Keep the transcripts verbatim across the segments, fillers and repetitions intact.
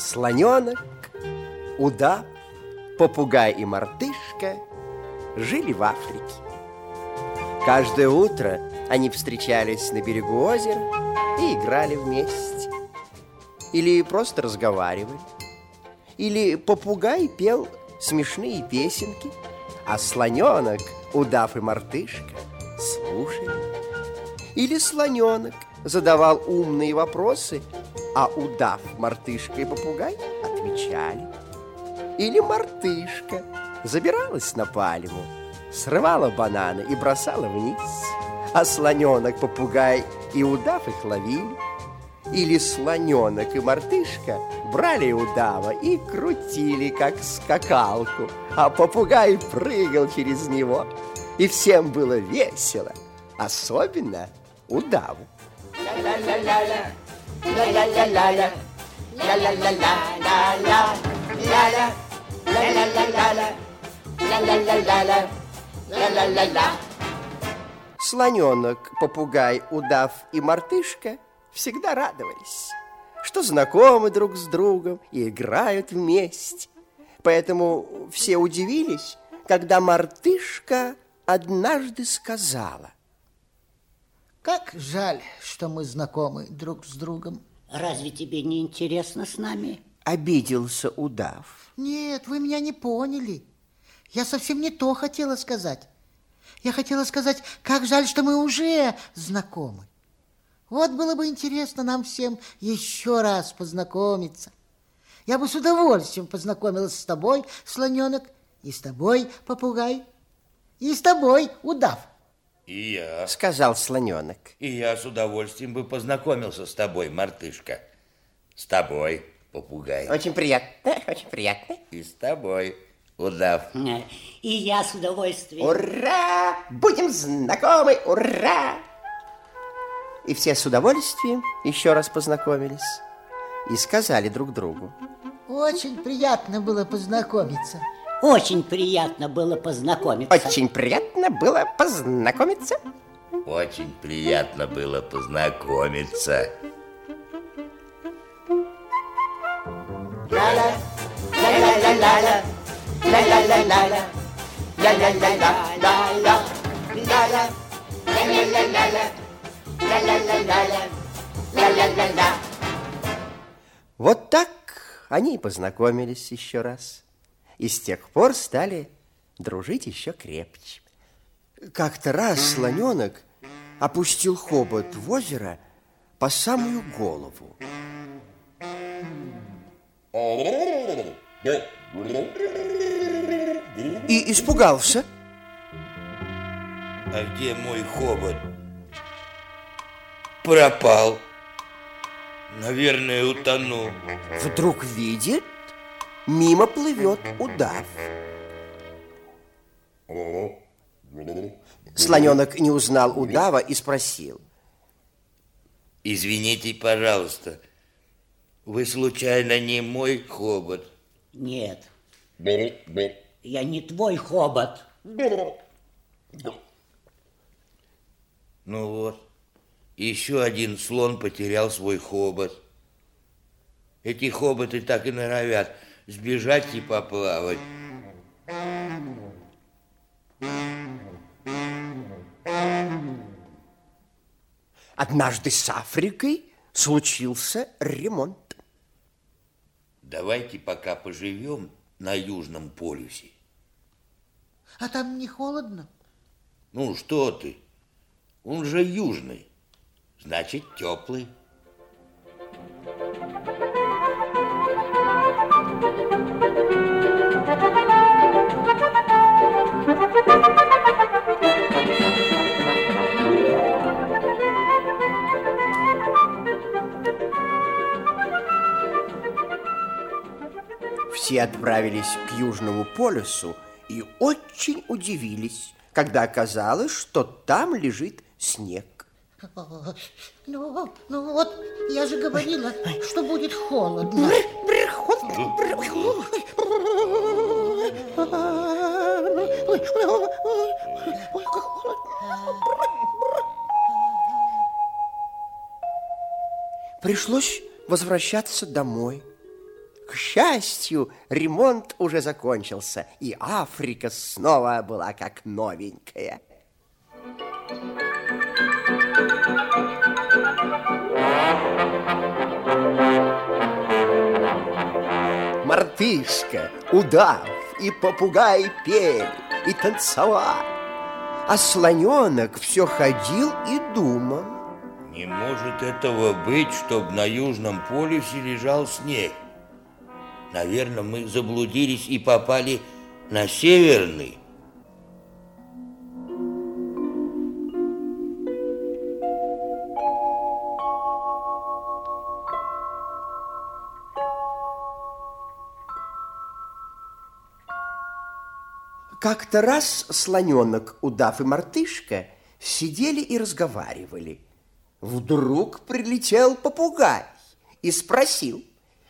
Слоненок, удав, попугай и мартышка жили в Африке. Каждое утро они встречались на берегу озера и играли вместе. Или просто разговаривали. Или попугай пел смешные песенки, а слоненок, удав и мартышка слушали. Или слоненок задавал умные вопросы, а удав, мартышка и попугай отвечали. Или мартышка забиралась на пальму, срывала бананы и бросала вниз, а слоненок, попугай и удав их ловили. Или слоненок и мартышка брали удава и крутили, как скакалку, а попугай прыгал через него. И всем было весело, особенно удаву. Ля-ля-ля-ля-ля, ля-ля-ля-ля-ля, ля-ля-ля-ля-ля-ля, ля-ля, ля-ля-ля-ля-ля, ля-ля-ля-ля-ля, ля-ля-ля-ля. Слоненок, попугай, удав и мартышка всегда радовались, что знакомы друг с другом и играют вместе. Поэтому все удивились, когда мартышка однажды сказала: как жаль, что мы знакомы друг с другом. Разве тебе не интересно с нами? Обиделся удав. Нет, вы меня не поняли. Я совсем не то хотела сказать. Я хотела сказать, как жаль, что мы уже знакомы. Вот было бы интересно нам всем еще раз познакомиться. Я бы с удовольствием познакомилась с тобой, слоненок, и с тобой, попугай, и с тобой, удав. И я, сказал слоненок. И я с удовольствием бы познакомился с тобой, мартышка. С тобой, попугай. Очень приятно, очень приятно. И с тобой, удав. И я с удовольствием. Ура! Будем знакомы, ура! И все с удовольствием еще раз познакомились и сказали друг другу: очень приятно было познакомиться. Очень приятно было познакомиться. Очень приятно было познакомиться. Очень приятно было познакомиться. Ля-ля, ля-ля-ля-ля, ля-ля-ля-ля, ля-ля-ля-ля-ля, ля-ля, ля-ля-ля-ля, ля-ля-ля-ля, ля-ля-ля-ля. Вот так они и познакомились еще раз. И с тех пор стали дружить еще крепче. Как-то раз слоненок опустил хобот в озеро по самую голову. И испугался. А где мой хобот? Пропал. Наверное, утонул. Вдруг видит, мимо плывет удав. Слоненок не узнал удава и спросил: извините, пожалуйста, вы случайно не мой хобот? Нет. Я не твой хобот. Ну вот, еще один слон потерял свой хобот. Эти хоботы так и норовят сбежать и поплавать. Однажды с Африкой случился ремонт. Давайте пока поживем на Южном полюсе. А там не холодно? Ну, что ты? Он же южный, значит, теплый. Все отправились к Южному полюсу и очень удивились, когда оказалось, что там лежит снег. Ну, ну вот, я же говорила, что будет холодно. Пришлось возвращаться домой. К счастью, ремонт уже закончился, и Африка снова была как новенькая. Мартышка, удав и попугай пели и танцевали, а слоненок все ходил и думал. Не может этого быть, чтоб на Южном полюсе лежал снег. Наверное, мы заблудились и попали на Северный. Как-то раз слоненок, удав и мартышка сидели и разговаривали. Вдруг прилетел попугай и спросил: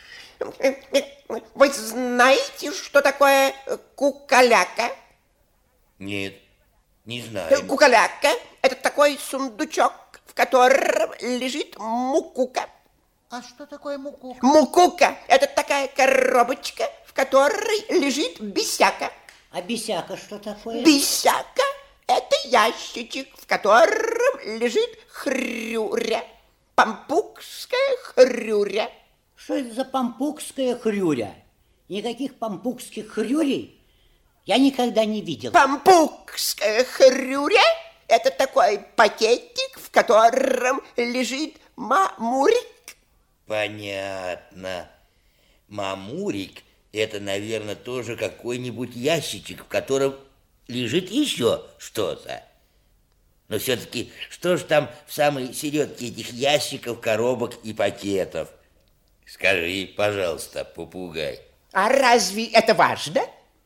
вы знаете, что такое кукаляка? Нет, не знаю. Кукаляка – это такой сундучок, в котором лежит мукука. А что такое мукука? Мукука – это такая коробочка, в которой лежит бисяка. А бисяка что такое? Бисяка – это ящичек, в котором лежит хрюря. Пампукская хрюря. Что это за пампукская хрюря? Никаких пампукских хрюрей я никогда не видел. Пампукская хрюря – это такой пакетик, в котором лежит мамурик. Понятно. Мамурик – это, наверное, тоже какой-нибудь ящичек, в котором лежит еще что-то. Но все-таки что ж там в самой середке этих ящиков, коробок и пакетов? Скажи, пожалуйста, попугай. А разве это важно?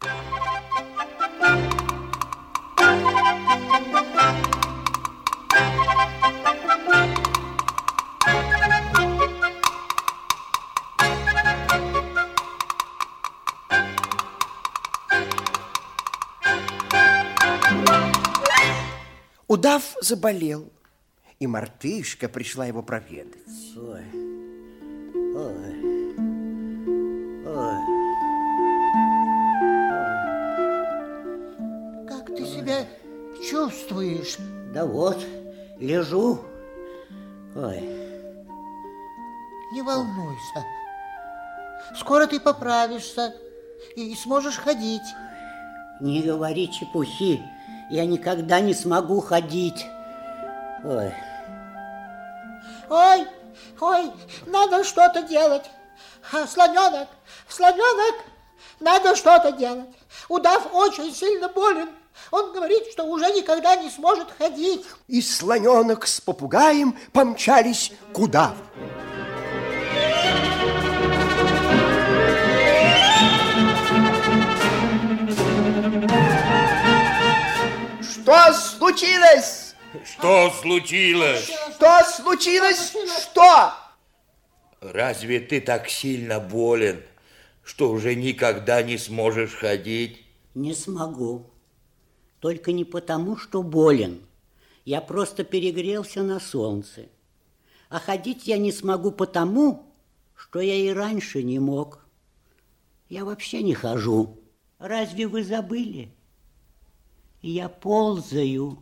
Удав заболел, и мартышка пришла его проведать. Ой, ой, ой. Как ты себя чувствуешь? Да вот, лежу. Ой. Не волнуйся. Скоро ты поправишься и сможешь ходить. Не говори чепухи. Я никогда не смогу ходить. Ой. Ой, ой, надо что-то делать. А, слоненок, слоненок, надо что-то делать. Удав очень сильно болен. Он говорит, что уже никогда не сможет ходить. И слоненок с попугаем помчались к удаву. Что случилось? Что случилось? Что случилось? Что? Разве ты так сильно болен, что уже никогда не сможешь ходить? Не смогу. Только не потому, что болен. Я просто перегрелся на солнце. А ходить я не смогу потому, что я и раньше не мог. Я вообще не хожу. Разве вы забыли? Я ползаю.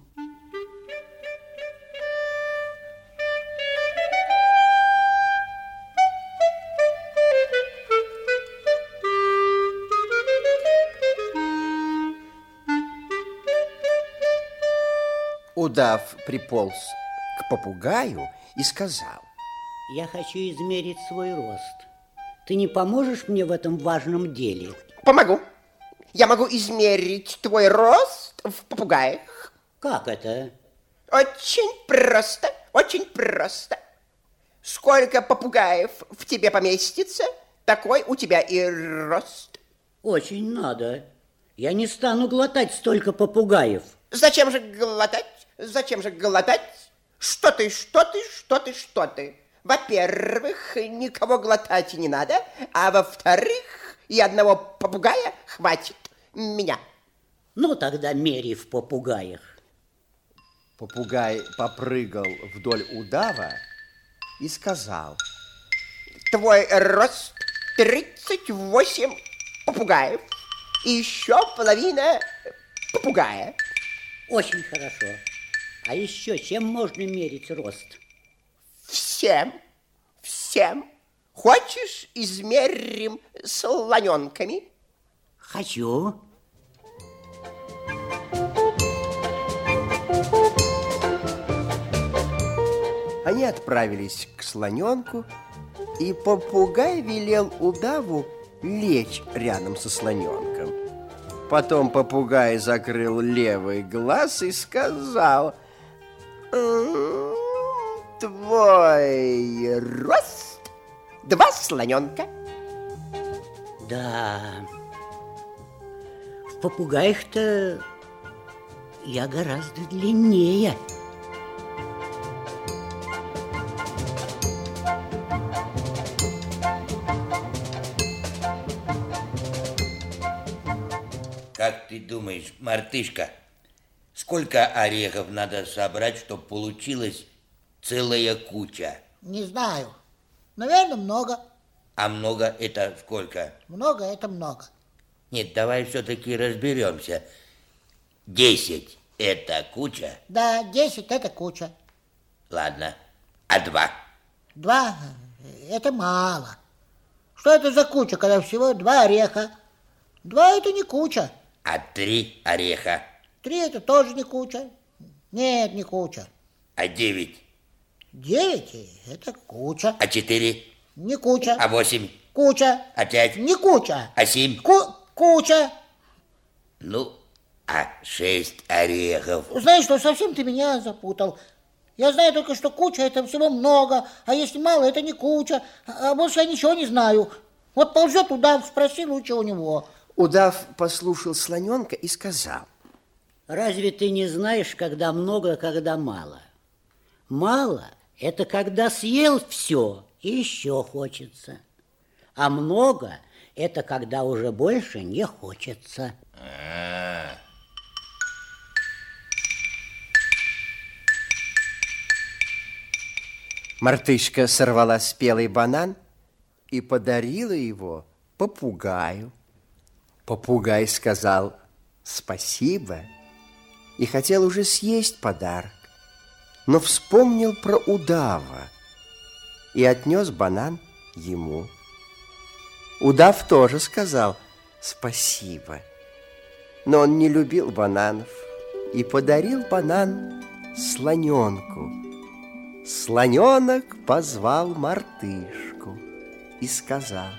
Удав приполз к попугаю и сказал: Я хочу измерить свой рост. Ты не поможешь мне в этом важном деле? Помогу. Я могу измерить твой рост в попугаях. Как это? Очень просто, очень просто. Сколько попугаев в тебе поместится, такой у тебя и рост. Очень надо. Я не стану глотать столько попугаев. Зачем же глотать? Зачем же глотать? Что ты, что ты, что ты, что ты? Во-первых, никого глотать не надо, а во-вторых, и одного попугая хватит меня. Ну, тогда мери в попугаях. Попугай попрыгал вдоль удава и сказал: Твой рост тридцать восемь попугаев и еще половина попугая. Очень хорошо. А еще чем можно мерить рост? Всем, всем. Хочешь, измерим слоненками? Хочу. Они отправились к слоненку, и попугай велел удаву лечь рядом со слоненком. Потом попугай закрыл левый глаз и сказал: «М-м, твой рост два слоненка». Да, в попугаях-то я гораздо длиннее. Как ты думаешь, мартышка, сколько орехов надо собрать, чтобы получилась целая куча? Не знаю. Наверное, много. А много это сколько? Много это много. Нет, давай все-таки разберемся. Десять это куча? Да, десять это куча. Ладно. А два? Два это мало. Что это за куча, когда всего два ореха? Два это не куча. А три ореха? Три это тоже не куча. Нет, не куча. А девять? Девять это куча. А четыре? Не куча. А восемь? Куча. А пять? Не куча. А семь? Ку- куча. Ну, а шесть орехов? Знаешь что, совсем ты меня запутал. Я знаю только, что куча это всего много, а если мало, это не куча. А больше я ничего не знаю. Вот ползет удав, спроси лучше у него. Удав послушал слоненка и сказал: Разве ты не знаешь, когда много, когда мало? Мало – это когда съел все и еще хочется. А много – это когда уже больше не хочется. А-а-а. Мартышка сорвала спелый банан и подарила его попугаю. Попугай сказал спасибо и хотел уже съесть подарок, но вспомнил про удава и отнес банан ему. Удав тоже сказал спасибо, но он не любил бананов и подарил банан слоненку. Слоненок позвал мартышку и сказал: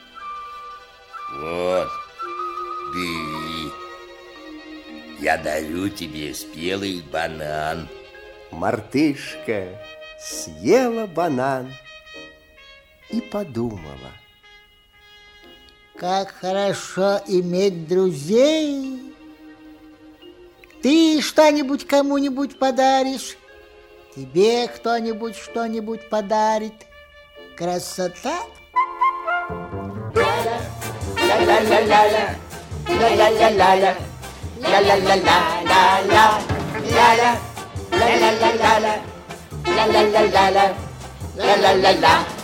Вот, бери, я дарю тебе спелый банан. Мартышка съела банан и подумала: как хорошо иметь друзей. Ты что-нибудь кому-нибудь подаришь, тебе кто-нибудь что-нибудь подарит. Красота! Ля-ля-ля-ля-ля, ля-ля-ля-ля-ля, ля-ля-ля-ля-ля-ля, ля-ля, ля-ля-ля-ля-ля, ля-ля-ля-ля-ля, ля-ля-ля-ля.